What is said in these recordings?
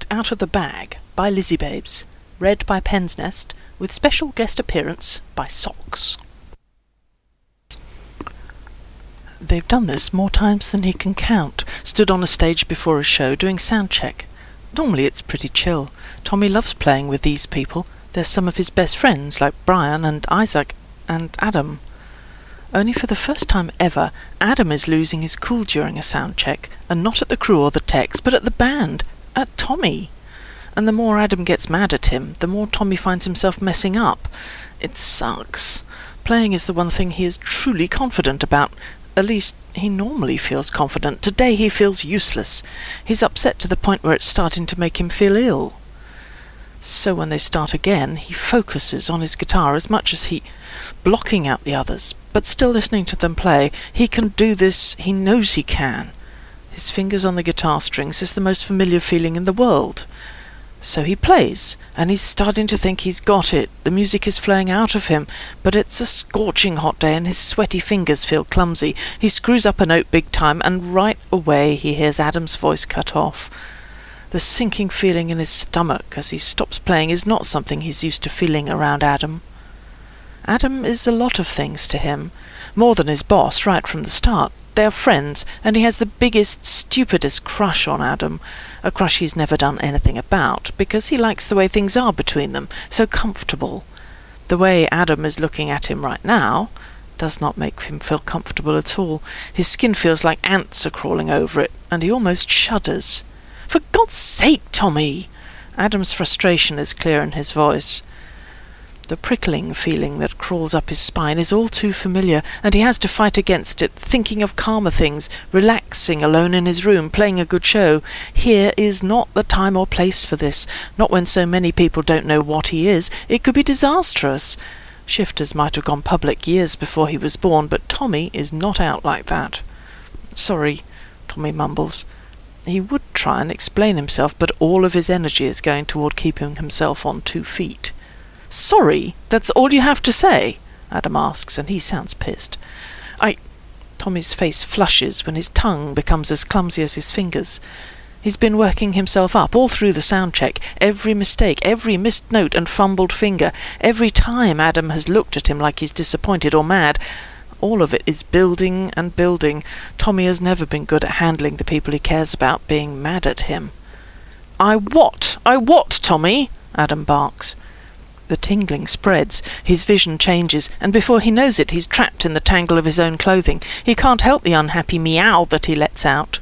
Out of the Bag by Lizzie Babes, read by Pen's Nest, with special guest appearance by Socks. They've done this more times than he can count, stood on a stage before a show doing sound check. Normally it's pretty chill. Tommy loves playing with these people. They're some of his best friends, like Brian and Isaac and Adam. Only for the first time ever, Adam is losing his cool during a sound check, and not at the crew or the techs, but at the band, at Tommy. And the more Adam gets mad at him, the more Tommy finds himself messing up. It sucks. Playing is the one thing he is truly confident about. At least, he normally feels confident. Today he feels useless. He's upset to the point where it's starting to make him feel ill. So when they start again, he focuses on his guitar as much as blocking out the others, but still listening to them play. He can do this. He knows he can. His fingers on the guitar strings is the most familiar feeling in the world. So he plays, and he's starting to think he's got it. The music is flowing out of him, but it's a scorching hot day and his sweaty fingers feel clumsy. He screws up a note big time, and right away he hears Adam's voice cut off. The sinking feeling in his stomach as he stops playing is not something he's used to feeling around Adam. Adam is a lot of things to him, more than his boss right from the start. They are friends, and he has the biggest, stupidest crush on Adam, a crush he's never done anything about, because he likes the way things are between them, so comfortable. The way Adam is looking at him right now does not make him feel comfortable at all. His skin feels like ants are crawling over it, and he almost shudders. "For God's sake, Tommy!" Adam's frustration is clear in his voice. The prickling feeling that crawls up his spine is all too familiar, and he has to fight against it, thinking of calmer things, relaxing alone in his room, playing a good show. Here is not the time or place for this, not when so many people don't know what he is. It could be disastrous. Shifters might have gone public years before he was born, but Tommy is not out like that. "Sorry," Tommy mumbles. He would try and explain himself, but all of his energy is going toward keeping himself on 2 feet. "Sorry? That's all you have to say?" Adam asks, and he sounds pissed. Tommy's face flushes when his tongue becomes as clumsy as his fingers. He's been working himself up all through the sound check. Every mistake, every missed note and fumbled finger, every time Adam has looked at him like he's disappointed or mad, all of it is building and building. Tommy has never been good at handling the people he cares about being mad at him. I what, Tommy?" Adam barks. The tingling spreads, his vision changes, and before he knows it, he's trapped in the tangle of his own clothing. He can't help the unhappy meow that he lets out.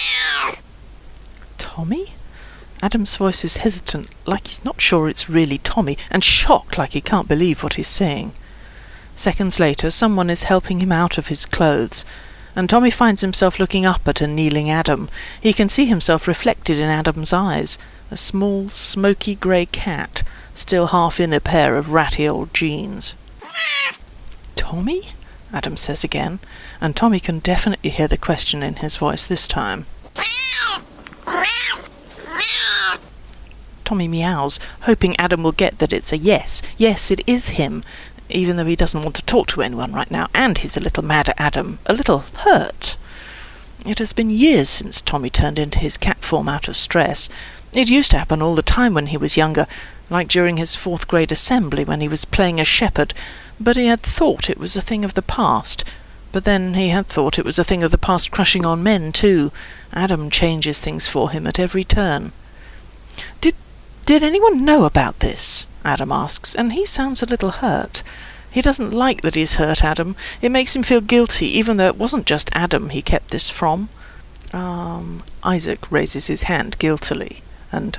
"Tommy?" Adam's voice is hesitant, like he's not sure it's really Tommy, and shocked like he can't believe what he's saying. Seconds later, someone is helping him out of his clothes, and Tommy finds himself looking up at a kneeling Adam. He can see himself reflected in Adam's eyes, a small, smoky grey cat, still half in a pair of ratty old jeans. "Tommy?" Adam says again, and Tommy can definitely hear the question in his voice this time. Tommy meows, hoping Adam will get that it's a yes. Yes, it is him, even though he doesn't want to talk to anyone right now, and he's a little mad at Adam, a little hurt. It has been years since Tommy turned into his cat form out of stress. It used to happen all the time when he was younger, like during his 4th grade assembly when he was playing a shepherd, but he had thought it was a thing of the past. But then he had thought it was a thing of the past crushing on men too. Adam changes things for him at every turn. Did anyone know about this?" Adam asks, and he sounds a little hurt. He doesn't like that he's hurt Adam. It makes him feel guilty, even though it wasn't just Adam he kept this from. Isaac raises his hand guiltily, and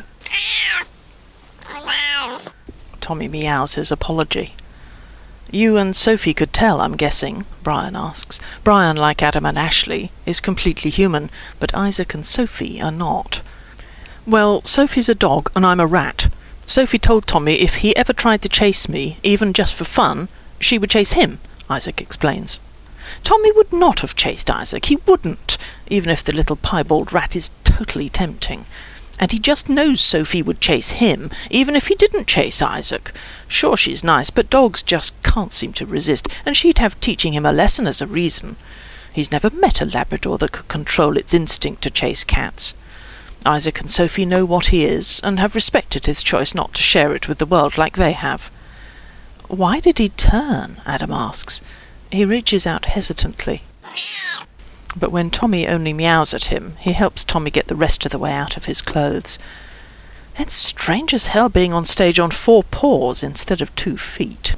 Tommy meows his apology. "You and Sophie could tell, I'm guessing?" Brian asks. Brian, like Adam and Ashley, is completely human, but Isaac and Sophie are not. "Well, Sophie's a dog and I'm a rat. Sophie told Tommy if he ever tried to chase me, even just for fun, she would chase him," Isaac explains. "Tommy would not have chased Isaac. He wouldn't, even if the little piebald rat is totally tempting. And he just knows Sophie would chase him, even if he didn't chase Isaac. Sure, she's nice, but dogs just can't seem to resist, and she'd have teaching him a lesson as a reason. He's never met a Labrador that could control its instinct to chase cats. Isaac and Sophie know what he is, and have respected his choice not to share it with the world like they have. "Why did he turn?" Adam asks. He reaches out hesitantly. But when Tommy only meows at him, he helps Tommy get the rest of the way out of his clothes. It's strange as hell being on stage on 4 paws instead of 2 feet.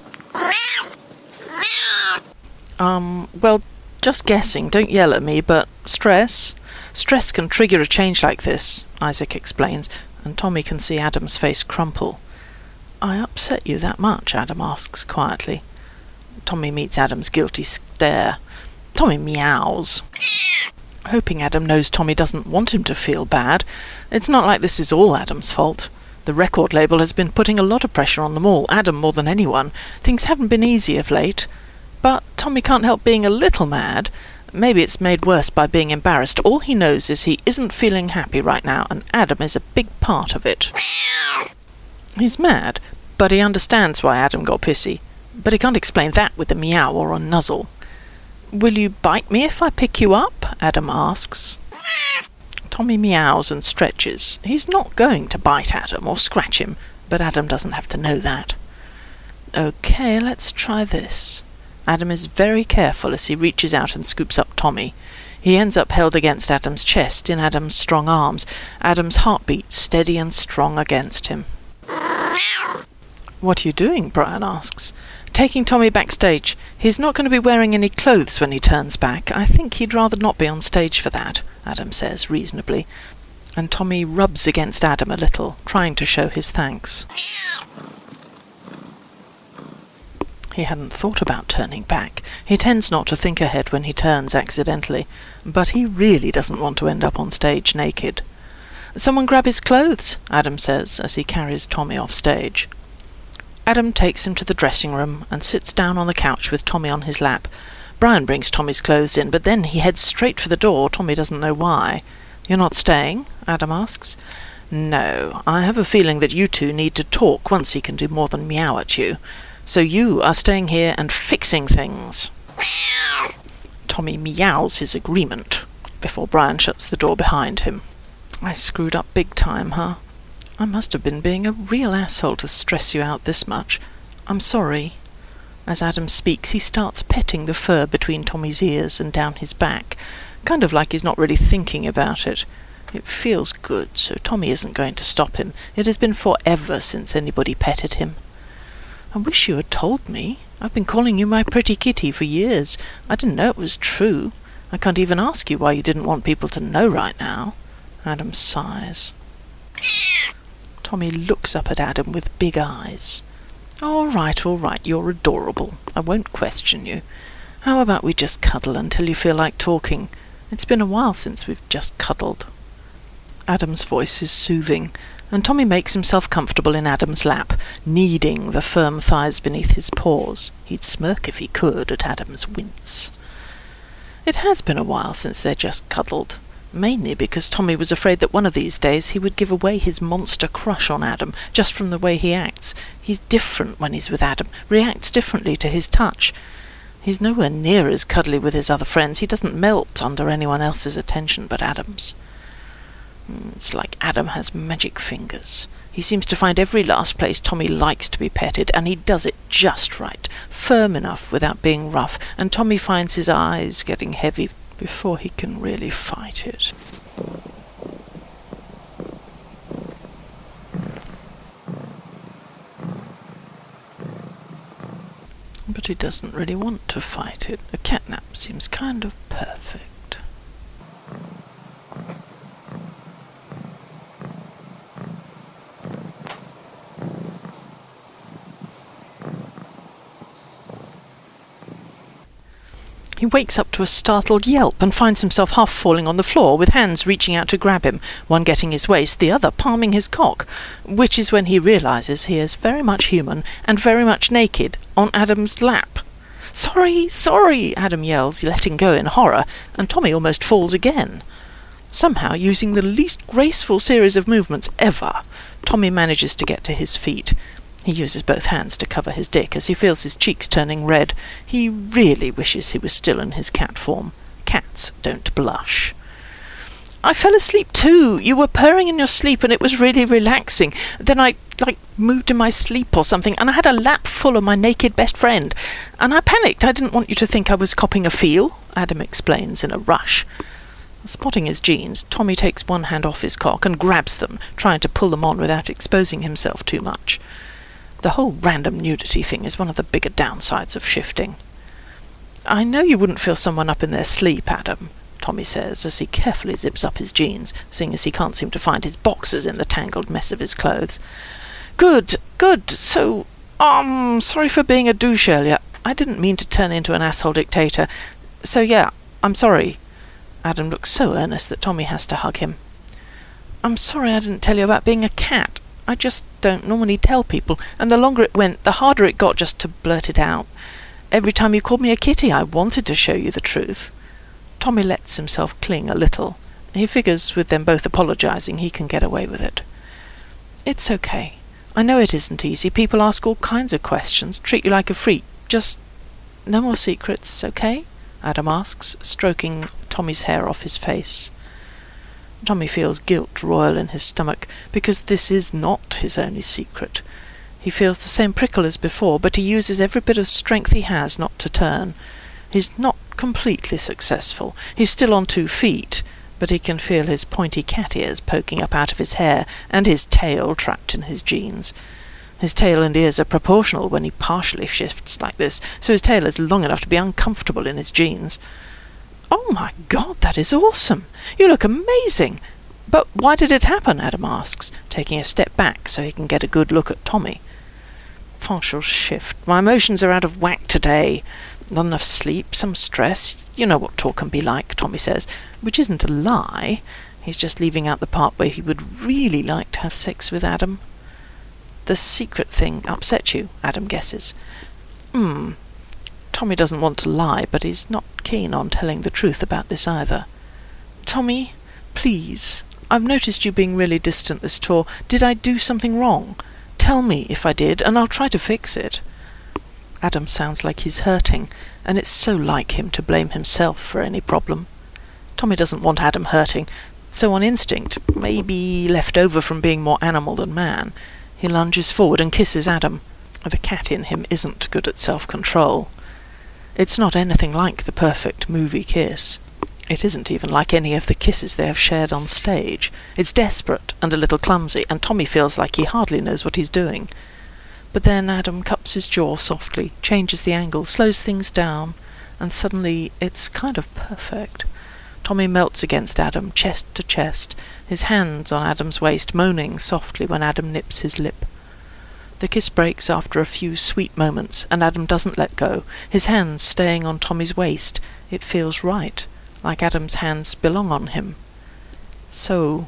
Well, just guessing, don't yell at me, but stress? Stress can trigger a change like this, Isaac explains, and Tommy can see Adam's face crumple. "I upset you that much?" Adam asks quietly. Tommy meets Adam's guilty stare. Tommy meows, hoping Adam knows Tommy doesn't want him to feel bad. It's not like this is all Adam's fault. The record label has been putting a lot of pressure on them all, Adam more than anyone. Things haven't been easy of late. But Tommy can't help being a little mad. Maybe it's made worse by being embarrassed. All he knows is he isn't feeling happy right now, and Adam is a big part of it. He's mad, but he understands why Adam got pissy. But he can't explain that with a meow or a nuzzle. "Will you bite me if I pick you up?" Adam asks. Tommy meows and stretches. He's not going to bite Adam or scratch him, but Adam doesn't have to know that. "Okay, let's try this." Adam is very careful as he reaches out and scoops up Tommy. He ends up held against Adam's chest in Adam's strong arms, Adam's heartbeat steady and strong against him. "What are you doing?" Brian asks. "Taking Tommy backstage. He's not going to be wearing any clothes when he turns back. I think he'd rather not be on stage for that," Adam says reasonably, and Tommy rubs against Adam a little, trying to show his thanks. He hadn't thought about turning back. He tends not to think ahead when he turns accidentally, but he really doesn't want to end up on stage naked. "Someone grab his clothes," Adam says as he carries Tommy off stage. Adam takes him to the dressing room and sits down on the couch with Tommy on his lap. Brian brings Tommy's clothes in, but then he heads straight for the door. Tommy doesn't know why. "You're not staying?" Adam asks. "No, I have a feeling that you two need to talk once he can do more than meow at you. So you are staying here and fixing things." Tommy meows his agreement before Brian shuts the door behind him. "I screwed up big time, huh? I must have been being a real asshole to stress you out this much. I'm sorry." As Adam speaks, he starts petting the fur between Tommy's ears and down his back, kind of like he's not really thinking about it. It feels good, so Tommy isn't going to stop him. It has been forever since anybody petted him. "I wish you had told me. I've been calling you my pretty kitty for years. I didn't know it was true. I can't even ask you why you didn't want people to know right now." Adam sighs. Tommy looks up at Adam with big eyes. All right, you're adorable. I won't question you. How about we just cuddle until you feel like talking? It's been a while since we've just cuddled." Adam's voice is soothing, and Tommy makes himself comfortable in Adam's lap, kneading the firm thighs beneath his paws. He'd smirk if he could at Adam's wince. It has been a while since they just cuddled, mainly because Tommy was afraid that one of these days he would give away his monster crush on Adam, just from the way he acts. He's different when he's with Adam, reacts differently to his touch. He's nowhere near as cuddly with his other friends. He doesn't melt under anyone else's attention but Adam's. It's like Adam has magic fingers. He seems to find every last place Tommy likes to be petted, and he does it just right, firm enough without being rough, and Tommy finds his eyes getting heavy before he can really fight it. But he doesn't really want to fight it. A catnap seems kind of perfect. He wakes up to a startled yelp and finds himself half falling on the floor, with hands reaching out to grab him, one getting his waist, the other palming his cock, which is when he realizes he is very much human and very much naked on Adam's lap. Sorry, Adam yells, letting go in horror, and Tommy almost falls again. Somehow, using the least graceful series of movements ever, Tommy manages to get to his feet. He uses both hands to cover his dick as he feels his cheeks turning red. He really wishes he was still in his cat form. Cats don't blush. I fell asleep too. You were purring in your sleep and it was really relaxing. Then I, moved in my sleep or something, and I had a lap full of my naked best friend. And I panicked. I didn't want you to think I was copping a feel," Adam explains in a rush. Spotting his jeans, Tommy takes one hand off his cock and grabs them, trying to pull them on without exposing himself too much. The whole random nudity thing is one of the bigger downsides of shifting. "I know you wouldn't feel someone up in their sleep, Adam," Tommy says as he carefully zips up his jeans, seeing as he can't seem to find his boxers in the tangled mess of his clothes. Good. So, sorry for being a douche earlier. I didn't mean to turn into an asshole dictator. So yeah, I'm sorry." Adam looks so earnest that Tommy has to hug him. "I'm sorry I didn't tell you about being a cat. I just don't normally tell people, and the longer it went, the harder it got just to blurt it out. Every time you called me a kitty, I wanted to show you the truth." Tommy lets himself cling a little. He figures with them both apologizing he can get away with it. "It's okay. I know it isn't easy. People ask all kinds of questions, treat you like a freak. Just no more secrets, okay?" Adam asks, stroking Tommy's hair off his face. Tommy feels guilt roil in his stomach, because this is not his only secret. He feels the same prickle as before, but he uses every bit of strength he has not to turn. He's not completely successful. He's still on 2 feet, but he can feel his pointy cat ears poking up out of his hair, and his tail trapped in his jeans. His tail and ears are proportional when he partially shifts like this, so his tail is long enough to be uncomfortable in his jeans. "Oh my God, that is awesome! You look amazing! But why did it happen?" Adam asks, taking a step back so he can get a good look at Tommy. "Partial shift. My emotions are out of whack today. Not enough sleep, some stress. You know what talk can be like," Tommy says, which isn't a lie. He's just leaving out the part where he would really like to have sex with Adam. "The secret thing upset you," Adam guesses. Tommy doesn't want to lie, but he's not keen on telling the truth about this either. "Tommy, please, I've noticed you being really distant this tour. Did I do something wrong? Tell me if I did, and I'll try to fix it." Adam sounds like he's hurting, and it's so like him to blame himself for any problem. Tommy doesn't want Adam hurting, so on instinct, maybe left over from being more animal than man, he lunges forward and kisses Adam. The cat in him isn't good at self-control. It's not anything like the perfect movie kiss. It isn't even like any of the kisses they have shared on stage. It's desperate and a little clumsy, and Tommy feels like he hardly knows what he's doing. But then Adam cups his jaw softly, changes the angle, slows things down, and suddenly it's kind of perfect. Tommy melts against Adam, chest to chest, his hands on Adam's waist, moaning softly when Adam nips his lip. The kiss breaks after a few sweet moments, and Adam doesn't let go, his hands staying on Tommy's waist. It feels right, like Adam's hands belong on him. "So,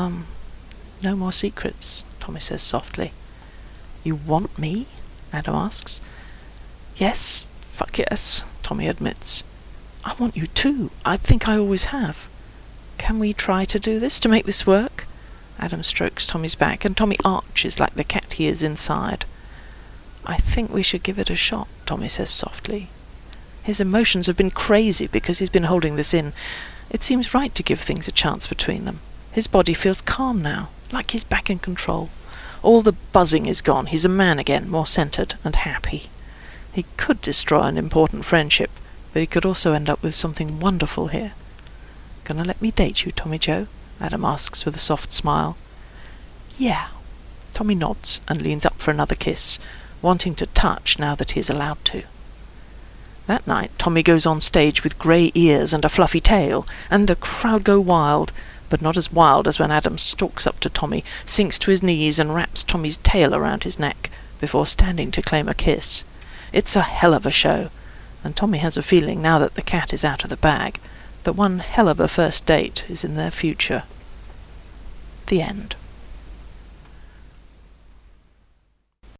no more secrets," Tommy says softly. "You want me?" Adam asks. "Yes, fuck yes," Tommy admits. "I want you too. I think I always have. Can we try to do this, to make this work?" Adam strokes Tommy's back, and Tommy arches like the cat he is inside. "I think we should give it a shot," Tommy says softly. His emotions have been crazy because he's been holding this in. It seems right to give things a chance between them. His body feels calm now, like he's back in control. All the buzzing is gone. He's a man again, more centered and happy. He could destroy an important friendship, but he could also end up with something wonderful here. "Gonna let me date you, Tommy Joe?" Adam asks with a soft smile. "Yeah." Tommy nods and leans up for another kiss, wanting to touch now that he is allowed to. That night, Tommy goes on stage with grey ears and a fluffy tail, and the crowd go wild, but not as wild as when Adam stalks up to Tommy, sinks to his knees and wraps Tommy's tail around his neck, before standing to claim a kiss. It's a hell of a show, and Tommy has a feeling, now that the cat is out of the bag, that one hell of a first date is in their future. The end.